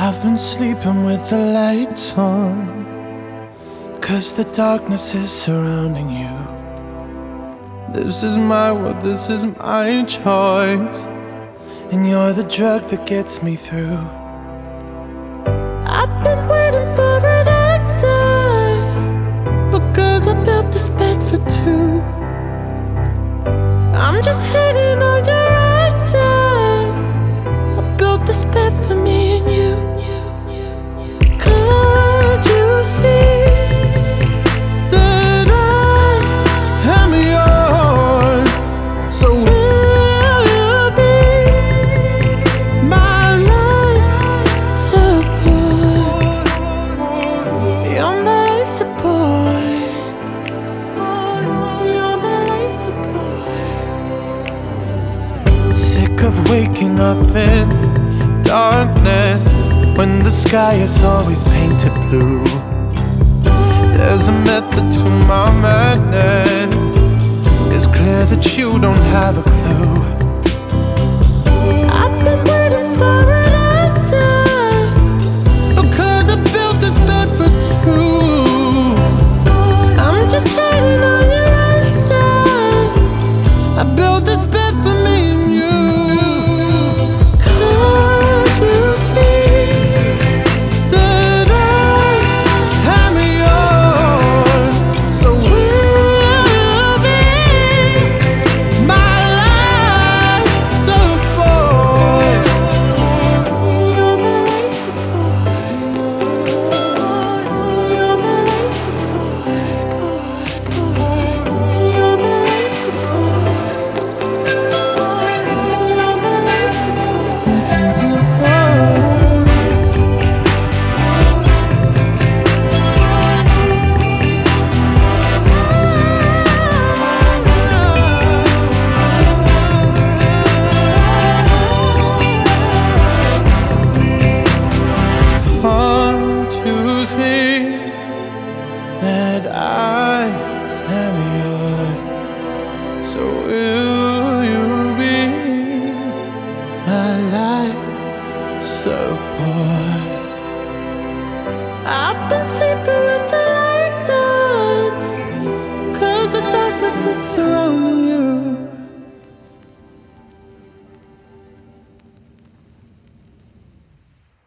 I've been sleeping with the lights on, 'cause the darkness is surrounding you. This is my world, this is my choice, and you're the drug that gets me through. I've been waiting for an answer, because I built this bed for two. I'm just hanging on your answer. I built this bed for me and you. Can't you see that I am yours? So will you be my life support? You're my life support. You're my life support. Sick of waking up in darkness when the sky is always painted blue. There's a method to my madness. It's clear that you don't have a clue. I've been waiting for an answer, because I built this bed for two. I'm just hanging on your answer. I built this bed for me and you. Can't you see that I am yours? So will you be my life support? You're my life support. You're my life support. You're my life support. You're my life Can't you see that I am yours? So will you be my life support? I've been sleeping with the lights on, 'cause the darkness is surrounding me.